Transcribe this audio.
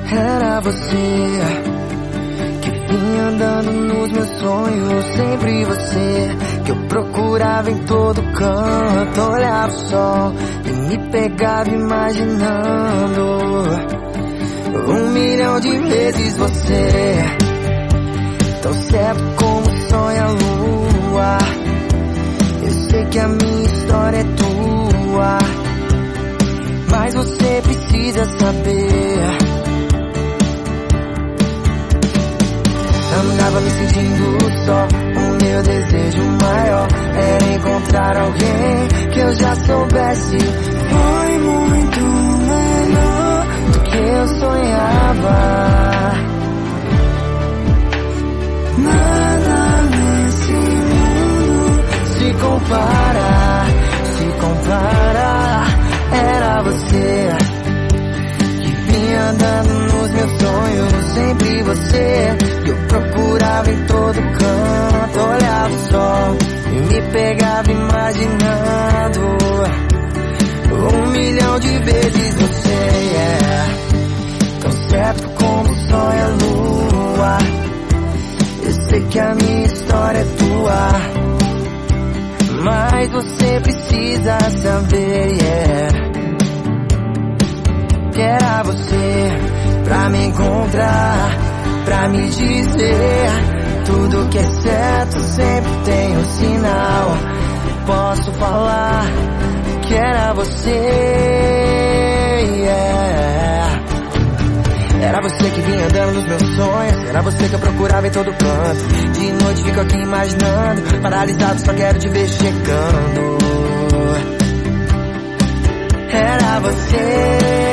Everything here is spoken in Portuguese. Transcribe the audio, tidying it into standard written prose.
Era você que vinha andando nos meus sonhos, sempre você que eu procurava em todo canto. Olhava o sol e me pegava imaginando 1.000.000 de vezes você, tão certo como sonha a lua. Eu sei que a minha história é tua, mas você precisa saber. Andava me sentindo só, o meu desejo maior era encontrar alguém que eu já soubesse. Foi muito melhor do que eu sonhava. Nada nesse mundo se compara, se compara. Era você que vinha andando nos meus sonhos, sempre você que eu procurava em todo canto. Olhava o sol e me pegava imaginando 1.000.000 de vezes você, tão certo como sonha a lua. Eu sei que a minha história é tua, mas você precisa saber, que era você pra me encontrar, pra me dizer tudo que é certo sempre tem um sinal. Posso falar que era você, Era você que vinha andando nos meus sonhos, era você que eu procurava em todo canto. De noite fico aqui imaginando, paralisado só quero te ver chegando. Era você